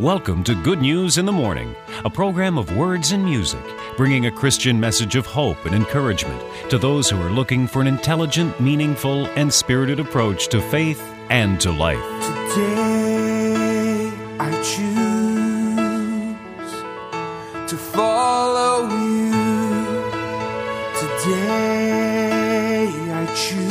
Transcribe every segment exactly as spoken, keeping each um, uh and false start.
Welcome to Good News in the Morning, a program of words and music, bringing a Christian message of hope and encouragement to those who are looking for an intelligent, meaningful, and spirited approach to faith and to life. Today I choose to follow you. Today I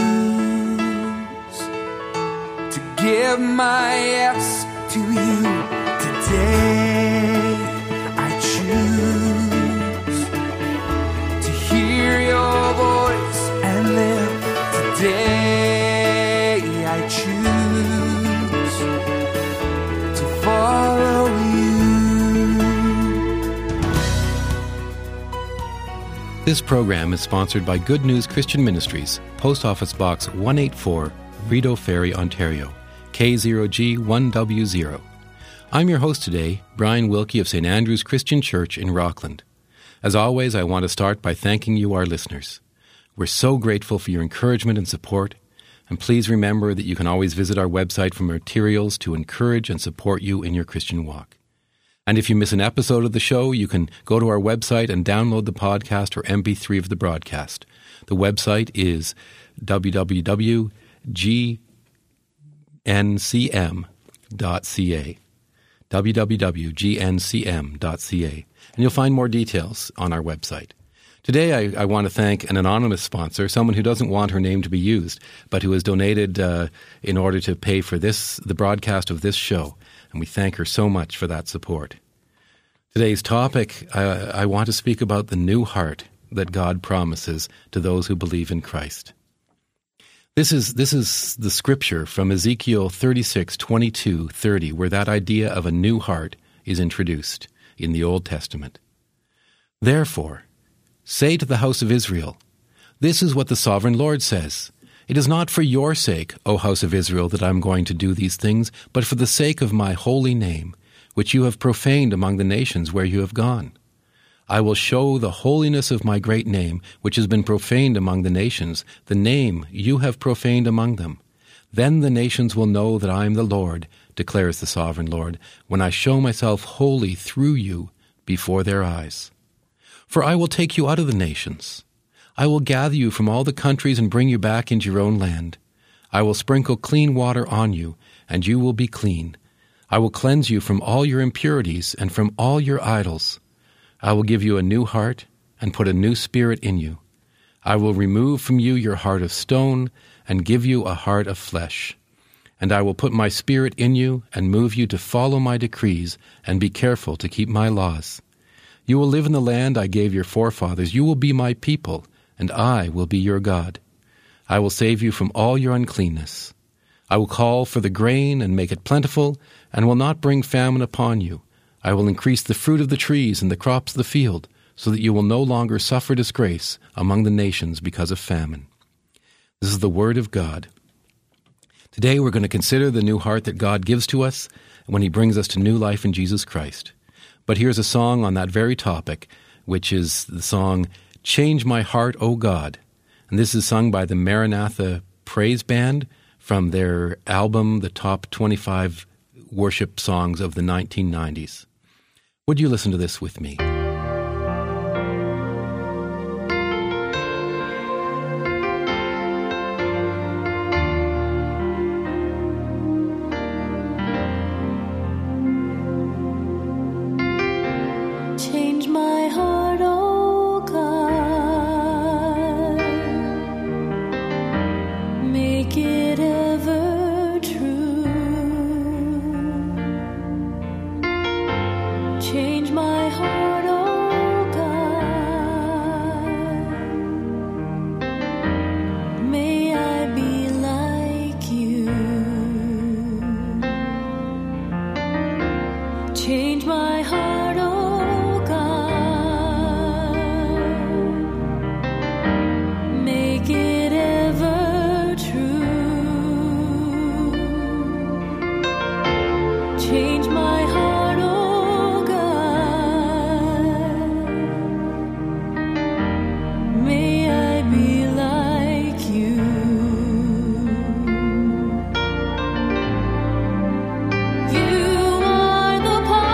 choose to give my yes to you. Today I choose to hear your voice and live. Today I choose to follow you. This program is sponsored by Good News Christian Ministries, Post Office Box one eighty-four, Rideau Ferry, Ontario, K zero G one W zero. I'm your host today, Brian Wilkie of Saint Andrew's Christian Church in Rockland. As always, I want to start by thanking you, our listeners. We're so grateful for your encouragement and support, and please remember that you can always visit our website for materials to encourage and support you in your Christian walk. And if you miss an episode of the show, you can go to our website and download the podcast or M P three of the broadcast. The website is w w w dot g n c m dot c a. w w w dot g n c m dot c a, and you'll find more details on our website. Today, I, I want to thank an anonymous sponsor, someone who doesn't want her name to be used, but who has donated uh, in order to pay for this, the broadcast of this show, and we thank her so much for that support. Today's topic, uh, I want to speak about the new heart that God promises to those who believe in Christ. This is this is the scripture from Ezekiel thirty-six, twenty-two, thirty, where that idea of a new heart is introduced in the Old Testament. Therefore, say to the house of Israel, this is what the sovereign Lord says. It is not for your sake, O house of Israel, that I am going to do these things, but for the sake of my holy name, which you have profaned among the nations where you have gone. I will show the holiness of my great name, which has been profaned among the nations, the name you have profaned among them. Then the nations will know that I am the Lord, declares the sovereign Lord, when I show myself holy through you before their eyes. For I will take you out of the nations. I will gather you from all the countries and bring you back into your own land. I will sprinkle clean water on you, and you will be clean. I will cleanse you from all your impurities and from all your idols. I will give you a new heart and put a new spirit in you. I will remove from you your heart of stone and give you a heart of flesh. And I will put my spirit in you and move you to follow my decrees and be careful to keep my laws. You will live in the land I gave your forefathers. You will be my people, and I will be your God. I will save you from all your uncleanness. I will call for the grain and make it plentiful, and will not bring famine upon you. I will increase the fruit of the trees and the crops of the field, so that you will no longer suffer disgrace among the nations because of famine. This is the word of God. Today we're going to consider the new heart that God gives to us when he brings us to new life in Jesus Christ. But here's a song on that very topic, which is the song, Change My Heart, O God. And this is sung by the Maranatha Praise Band from their album, The Top twenty-five Worship Songs of the nineteen nineties. Would you listen to this with me? Change my heart, oh God, make it ever true. Change my heart, oh God, may I be like you. Change my heart, oh God, make it ever true. Change my heart, oh God, may I be like you. You are the potter.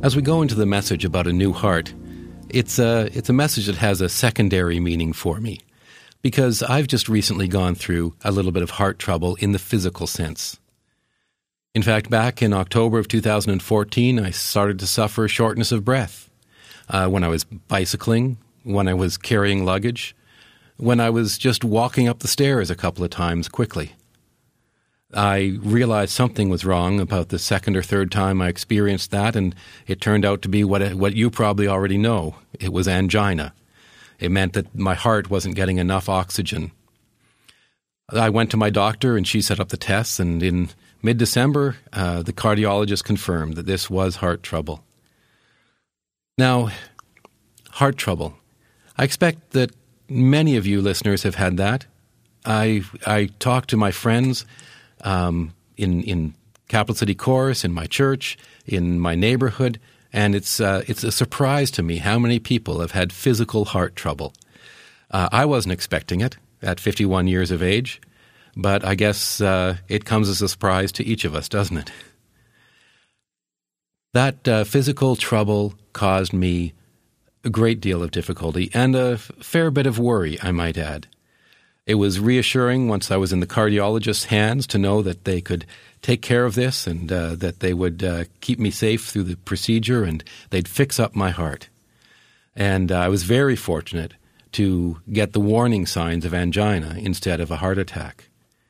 As we go into the message about a new heart, it's a, it's a message that has a secondary meaning for me, because I've just recently gone through a little bit of heart trouble in the physical sense. In fact, back in October of two thousand fourteen, I started to suffer shortness of breath uh, when I was bicycling, when I was carrying luggage, when I was just walking up the stairs a couple of times quickly. I realized something was wrong about the second or third time I experienced that, and it turned out to be what what you probably already know. It was angina. It meant that my heart wasn't getting enough oxygen. I went to my doctor, and she set up the tests, and in mid-December, uh, the cardiologist confirmed that this was heart trouble. Now, heart trouble. I expect that many of you listeners have had that. I I talked to my friends Um, in in Capital City Chorus, in my church, in my neighborhood, and it's uh, it's a surprise to me how many people have had physical heart trouble. Uh, I wasn't expecting it at fifty-one years of age, but I guess uh, it comes as a surprise to each of us, doesn't it? That uh, physical trouble caused me a great deal of difficulty and a fair bit of worry, I might add. It was reassuring once I was in the cardiologist's hands to know that they could take care of this and uh, that they would uh, keep me safe through the procedure and they'd fix up my heart. And uh, I was very fortunate to get the warning signs of angina instead of a heart attack.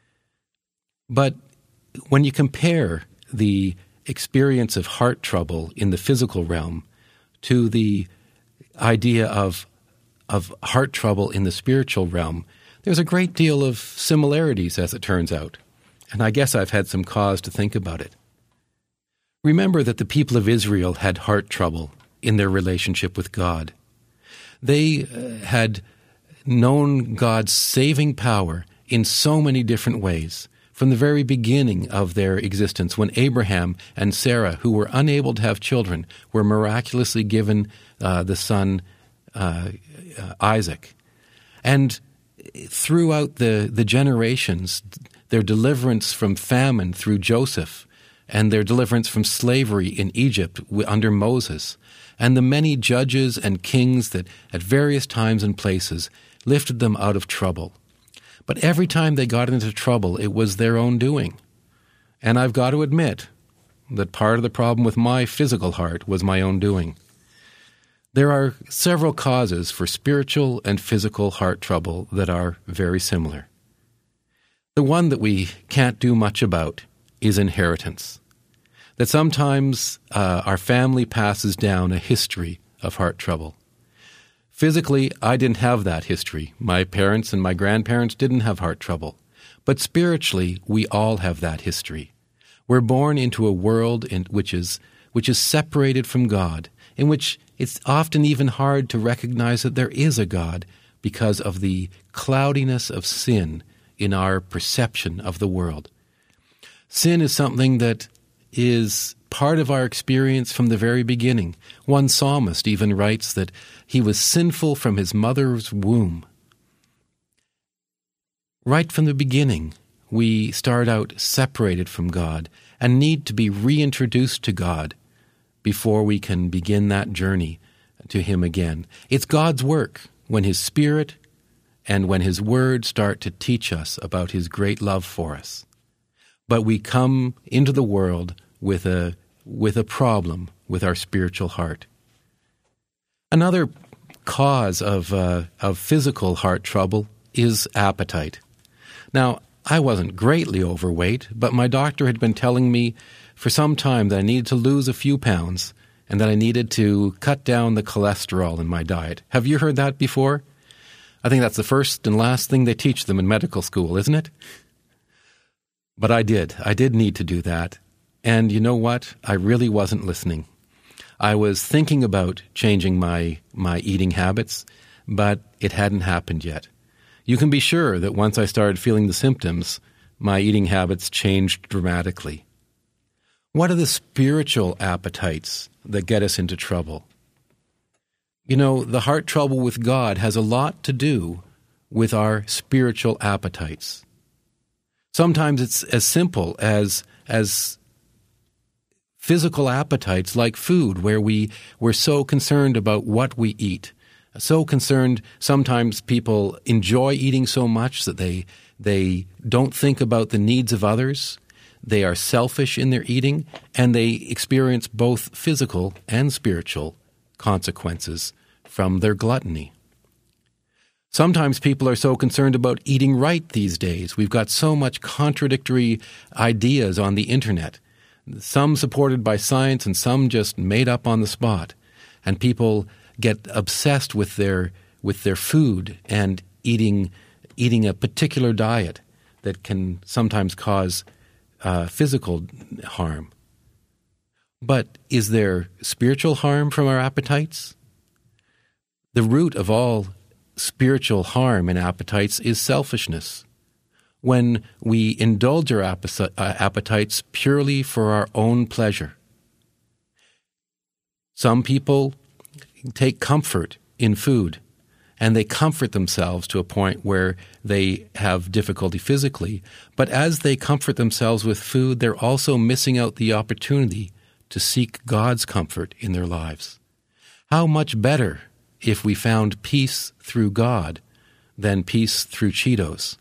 But when you compare the experience of heart trouble in the physical realm to the idea of, of heart trouble in the spiritual realm, there's a great deal of similarities, as it turns out, and I guess I've had some cause to think about it. Remember that the people of Israel had heart trouble in their relationship with God. They uh, had known God's saving power in so many different ways from the very beginning of their existence, when Abraham and Sarah, who were unable to have children, were miraculously given uh, the son uh, uh, Isaac. And throughout the, the generations, their deliverance from famine through Joseph, and their deliverance from slavery in Egypt under Moses, and the many judges and kings that at various times and places lifted them out of trouble. But every time they got into trouble, it was their own doing. And I've got to admit that part of the problem with my physical heart was my own doing. There are several causes for spiritual and physical heart trouble that are very similar. The one that we can't do much about is inheritance. That sometimes uh, our family passes down a history of heart trouble. Physically, I didn't have that history. My parents and my grandparents didn't have heart trouble. But spiritually, we all have that history. We're born into a world in which is which is separated from God, in which it's often even hard to recognize that there is a God because of the cloudiness of sin in our perception of the world. Sin is something that is part of our experience from the very beginning. One psalmist even writes that he was sinful from his mother's womb. Right from the beginning, we start out separated from God and need to be reintroduced to God before we can begin that journey to Him again. It's God's work when His Spirit and when His Word start to teach us about His great love for us. But we come into the world with a with a problem with our spiritual heart. Another cause of uh, of physical heart trouble is appetite. Now, I wasn't greatly overweight, but my doctor had been telling me for some time that I needed to lose a few pounds and that I needed to cut down the cholesterol in my diet. Have you heard that before? I think that's the first and last thing they teach them in medical school, isn't it? But I did. I did need to do that. And you know what? I really wasn't listening. I was thinking about changing my, my eating habits, but it hadn't happened yet. You can be sure that once I started feeling the symptoms, my eating habits changed dramatically. What are the spiritual appetites that get us into trouble? You know, the heart trouble with God has a lot to do with our spiritual appetites. Sometimes it's as simple as as physical appetites like food, where we, we're so concerned about what we eat. So concerned, sometimes people enjoy eating so much that they they don't think about the needs of others. They are selfish in their eating, and they experience both physical and spiritual consequences from their gluttony. Sometimes people are so concerned about eating right these days. We've got so much contradictory ideas on the internet, some supported by science and some just made up on the spot. And people get obsessed with their with their food and eating eating a particular diet that can sometimes cause uh, physical harm. But is there spiritual harm from our appetites? The root of all spiritual harm in appetites is selfishness. When we indulge our appetites purely for our own pleasure. Some people take comfort in food, and they comfort themselves to a point where they have difficulty physically. But as they comfort themselves with food, they're also missing out the opportunity to seek God's comfort in their lives. How much better if we found peace through God than peace through Cheetos?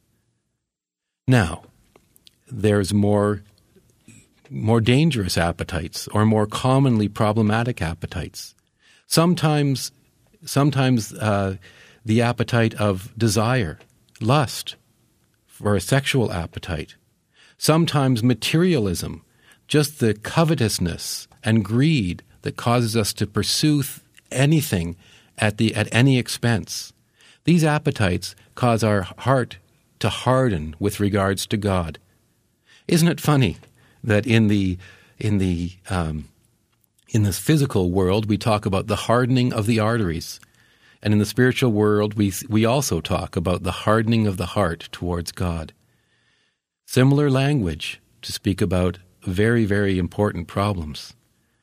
Now, there's more, more dangerous appetites, or more commonly problematic appetites. Sometimes, sometimes uh, the appetite of desire, lust, for a sexual appetite. Sometimes materialism, just the covetousness and greed that causes us to pursue th- anything at the at any expense. These appetites cause our heart to harden with regards to God. Isn't it funny that in the in the um, in this physical world we talk about the hardening of the arteries, and in the spiritual world we we also talk about the hardening of the heart towards God. Similar language to speak about very, very important problems.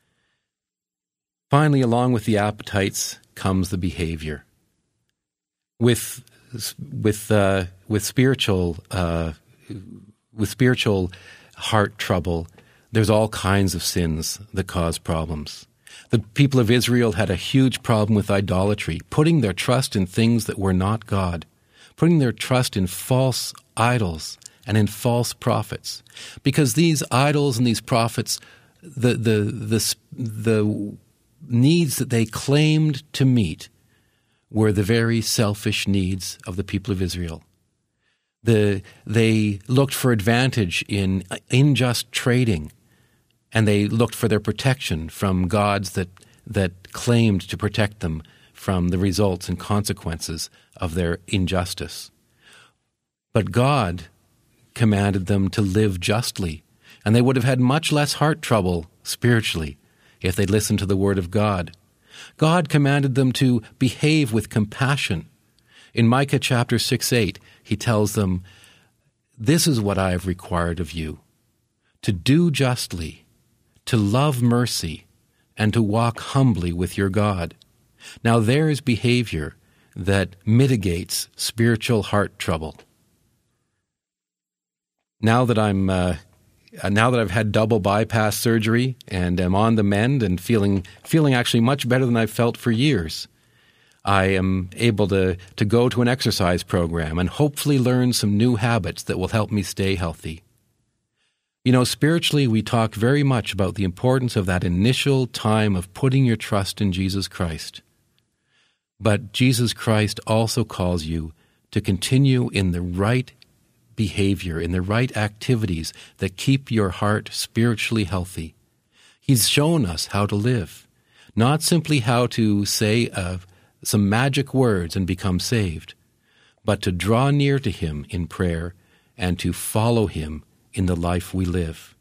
Finally, along with the appetites comes the behavior. With with uh, with spiritual uh, with spiritual heart trouble, there's all kinds of sins that cause problems. The people of Israel had a huge problem with idolatry, putting their trust in things that were not God, putting their trust in false idols and in false prophets, because these idols and these prophets, the the the the needs that they claimed to meet were the very selfish needs of the people of Israel. The, they looked for advantage in unjust trading, and they looked for their protection from gods that, that claimed to protect them from the results and consequences of their injustice. But God commanded them to live justly, and they would have had much less heart trouble spiritually if they'd listened to the word of God. God commanded them to behave with compassion. In Micah chapter six eight, he tells them, "This is what I have required of you, to do justly, to love mercy, and to walk humbly with your God." Now there is behavior that mitigates spiritual heart trouble. Now that I'm uh, now that I've had double bypass surgery and am on the mend and feeling feeling actually much better than I've felt for years, I am able to, to go to an exercise program and hopefully learn some new habits that will help me stay healthy. You know, spiritually, we talk very much about the importance of that initial time of putting your trust in Jesus Christ. But Jesus Christ also calls you to continue in the right behavior, in the right activities that keep your heart spiritually healthy. He's shown us how to live, not simply how to say uh, some magic words and become saved, but to draw near to Him in prayer and to follow Him in the life we live.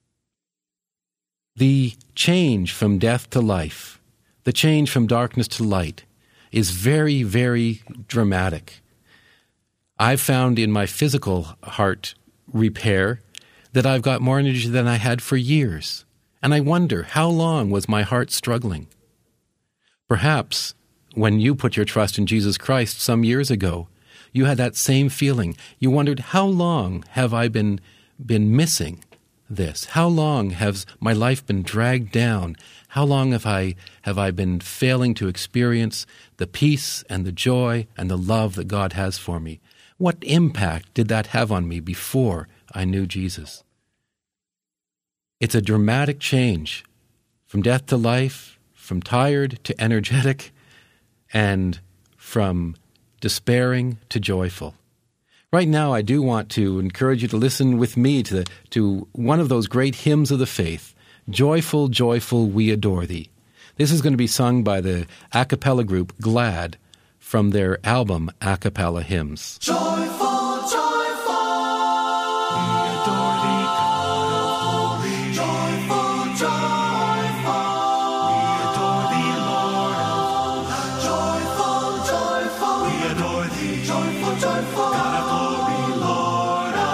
The change from death to life, the change from darkness to light, is very, very dramatic. I've found in my physical heart repair that I've got more energy than I had for years. And I wonder, how long was my heart struggling? Perhaps when you put your trust in Jesus Christ some years ago, you had that same feeling. You wondered, how long have I been, been missing this? How long has my life been dragged down? How long have I have I been failing to experience the peace and the joy and the love that God has for me? What impact did that have on me before I knew Jesus? It's a dramatic change from death to life, from tired to energetic, and from despairing to joyful. Right now, I do want to encourage you to listen with me to, the, to one of those great hymns of the faith, Joyful, Joyful, We Adore Thee. This is going to be sung by the a cappella group Glad from their album A Cappella Hymns. Joyful, joyful, we adore thee, God of glory. Joyful, joyful, we adore thee, Lord of hosts. Joyful, joyful, we adore thee. Joyful, joyful, God of glory, Lord of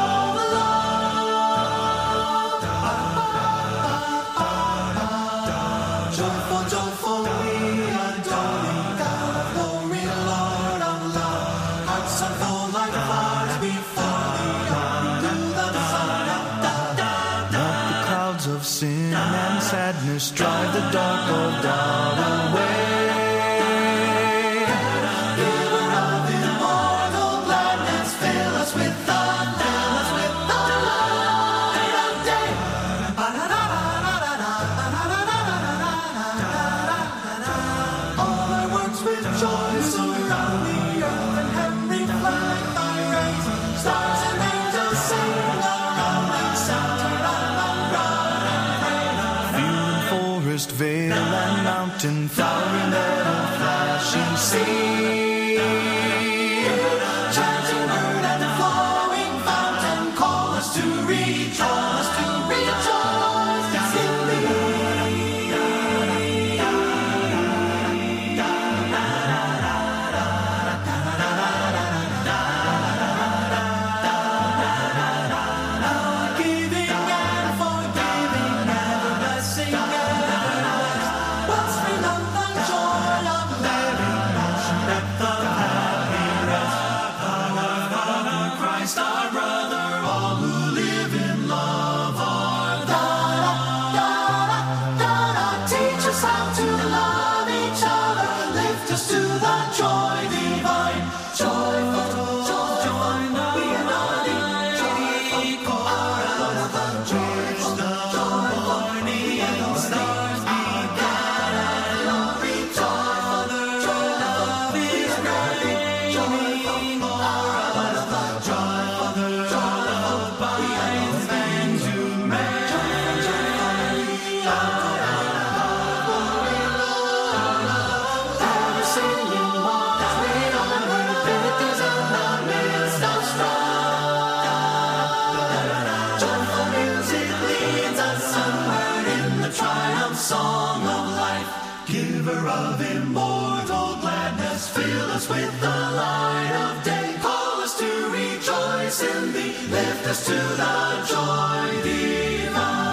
love. Joyful, joyful, we adore thee, God of glory, Lord of love. Hearts are full like fires before thee, unto the sun. Let the clouds of sin and sadness drive the dark of doubt away. Giver of immortal gladness, fill us with the, fill us with the light of day. All thy works with joy surround the earth, and heaven reflect thy rays. Stars and angels sing around thee, center and broad and brave. Field and forest, vale and mountain, flowery meadow, flashing sea. Chanting bird and flowing fountain, call us to rejoice, call us to rejoice in thee. Giving and forgiving, ever blessing and blessed. Wellspring of the joy of living, ocean depth of happiness. Our Father, Christ our brother, all who live in love are da-da, da-da, da-da. Teach us how to love each other, lift us to the joy divine. Joyful, joyful, we adore thee. Joyful, our love, joyful, joyful, morning stars began and glory. Joyful, joyful, we adore thee. Joyful, our love, joyful, joyful, binds men to men. Joyful, joyful, we adore thee. Ever singing walks we onward, victors in the midst of strife. Joyful music leads us onward in the triumph song of life. Giver of immortal gladness, fill us with the light of day. Call us to rejoice in thee, lift us to the joy divine.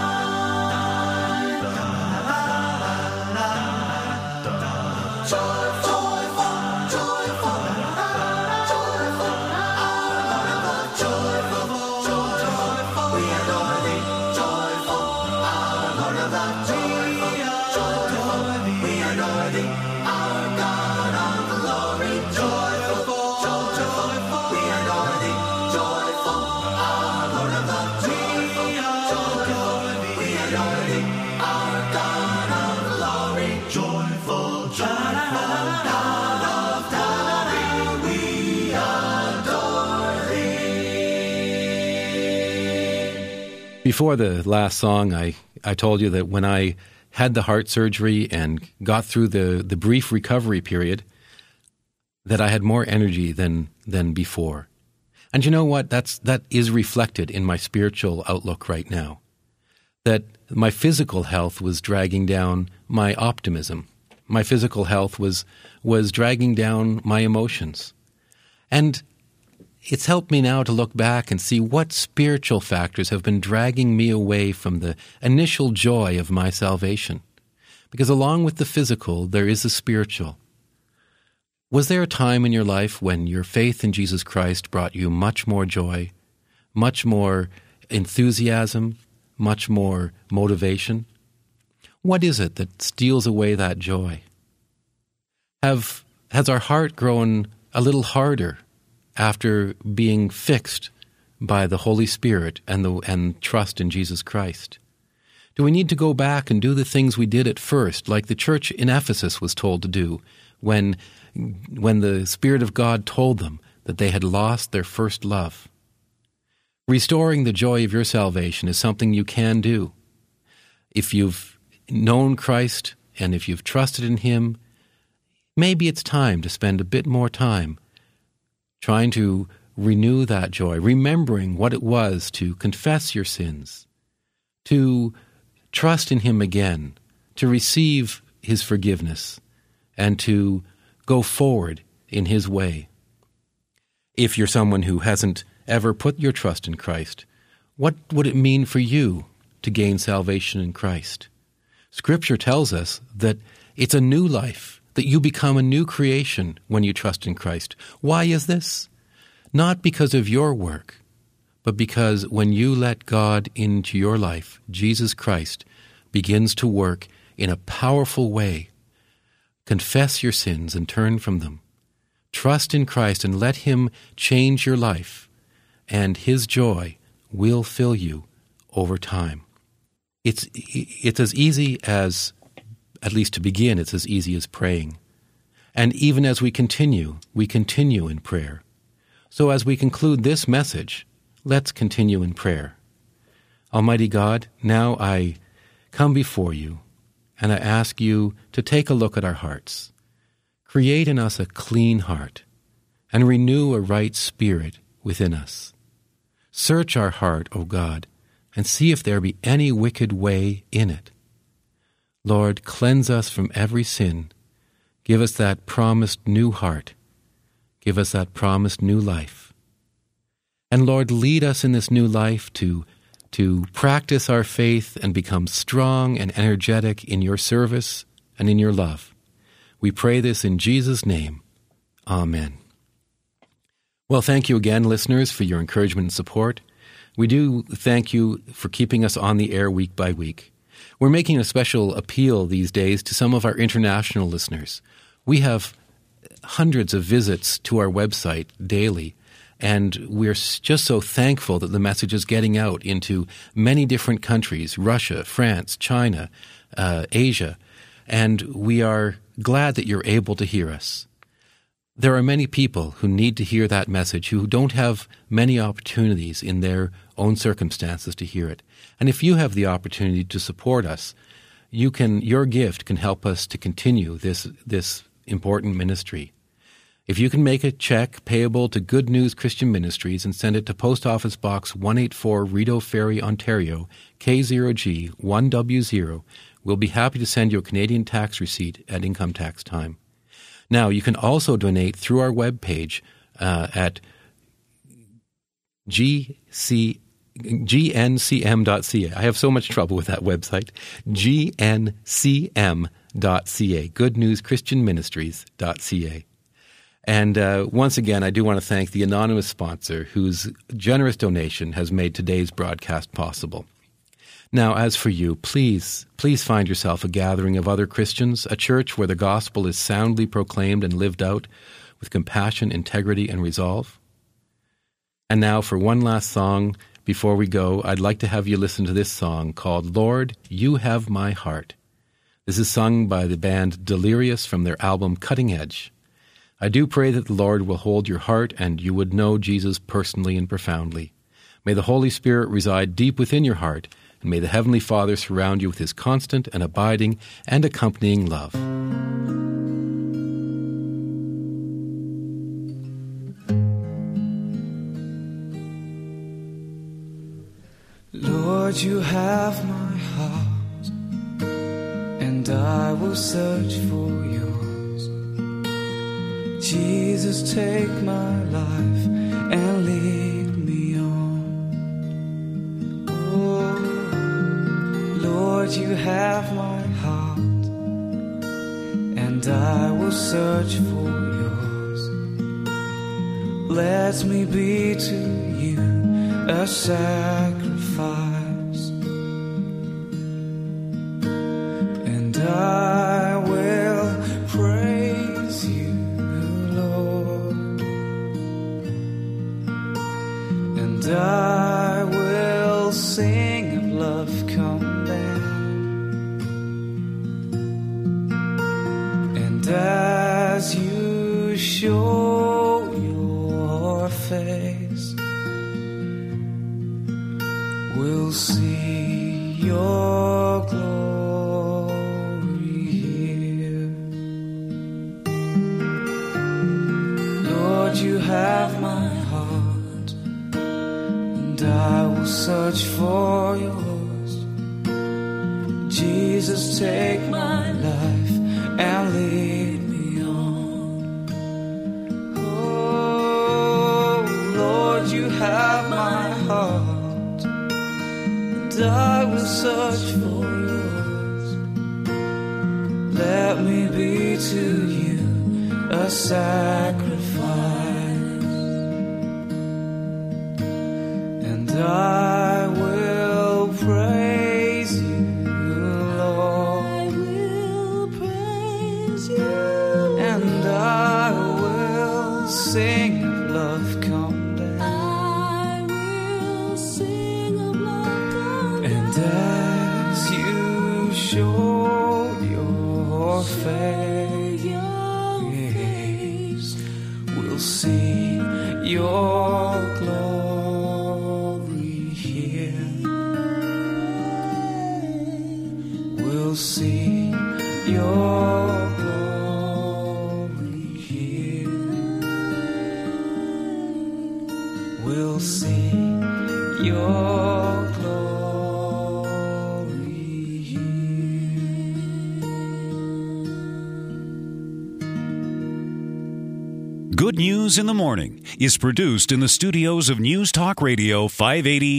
Joyful, joyful, joyful, our Lord above. Joyful, joyful, we adore thee. Joyful, our Lord above. Joyful, joyful, we adore thee. Our God of glory. Joyful, joyful, we adore thee. Joyful, our Lord above. Joyful, joyful, we adore thee. Our God of glory. Joyful, joyful, God of glory, we adore thee. Before the last song, I, I told you that when I had the heart surgery and got through the, the brief recovery period, that I had more energy than than before. And you know what? That's that is reflected in my spiritual outlook right now. That my physical health was dragging down my optimism. My physical health was was dragging down my emotions. And it's helped me now to look back and see what spiritual factors have been dragging me away from the initial joy of my salvation. Because along with the physical, there is the spiritual. Was there a time in your life when your faith in Jesus Christ brought you much more joy, much more enthusiasm, much more motivation? What is it that steals away that joy? Have has our heart grown a little harder after being fixed by the Holy Spirit and the and trust in Jesus Christ? Do we need to go back and do the things we did at first, like the church in Ephesus was told to do when when the Spirit of God told them that they had lost their first love? Restoring the joy of your salvation is something you can do. If you've known Christ and if you've trusted in Him, maybe it's time to spend a bit more time trying to renew that joy, remembering what it was to confess your sins, to trust in Him again, to receive His forgiveness, and to go forward in His way. If you're someone who hasn't ever put your trust in Christ, what would it mean for you to gain salvation in Christ? Scripture tells us that it's a new life, that you become a new creation when you trust in Christ. Why is this? Not because of your work, but because when you let God into your life, Jesus Christ begins to work in a powerful way. Confess your sins and turn from them. Trust in Christ and let Him change your life, and His joy will fill you over time. It's it's as easy as, at least to begin, it's as easy as praying. And even as we continue, we continue in prayer. So as we conclude this message, let's continue in prayer. Almighty God, now I come before you, and I ask you to take a look at our hearts. Create in us a clean heart, and renew a right spirit within us. Search our heart, O God, and see if there be any wicked way in it. Lord, cleanse us from every sin. Give us that promised new heart. Give us that promised new life. And Lord, lead us in this new life to, to practice our faith and become strong and energetic in your service and in your love. We pray this in Jesus' name. Amen. Well, thank you again, listeners, for your encouragement and support. We do thank you for keeping us on the air week by week. We're making a special appeal these days to some of our international listeners. We have hundreds of visits to our website daily, and we're just so thankful that the message is getting out into many different countries, Russia, France, China, uh, Asia, and we are glad that you're able to hear us. There are many people who need to hear that message who don't have many opportunities in their own circumstances to hear it. And if you have the opportunity to support us, you can, your gift can help us to continue this, this important ministry. If you can make a check payable to Good News Christian Ministries and send it to Post Office Box one eighty-four, Rideau Ferry, Ontario, K zero G one W zero, we'll be happy to send you a Canadian tax receipt at income tax time. Now, you can also donate through our webpage uh, at G C, G N C M dot C A. I have so much trouble with that website. G N C M dot C A, Good News Christian Ministries dot C A. And uh, once again, I do want to thank the anonymous sponsor whose generous donation has made today's broadcast possible. Now, as for you, please, please find yourself a gathering of other Christians, a church where the gospel is soundly proclaimed and lived out with compassion, integrity, and resolve. And now, for one last song before we go, I'd like to have you listen to this song called Lord, You Have My Heart. This is sung by the band Delirious from their album Cutting Edge. I do pray that the Lord will hold your heart and you would know Jesus personally and profoundly. May the Holy Spirit reside deep within your heart, and may the Heavenly Father surround you with His constant and abiding and accompanying love. Lord, you have my heart, and I will search for yours. Jesus, take my life and lead me on. Oh, Lord, you have my heart, and I will search for yours. Let me be to you a sacrifice. And as you show your face, we'll see your glory here. Lord, you have my heart, and I will search for yours. Jesus, take my life and lead me on. Oh, Lord, you have my heart, and I will search for yours. Let me be to you a sacrifice, and I will praise you, Lord. I will praise you, And I will sing of love come down. I will sing of love come And as you show your face, your face, we'll see your glory here. We'll see your glory here. We'll see your glory here. Good News in the Morning is produced in the studios of News Talk Radio five eighty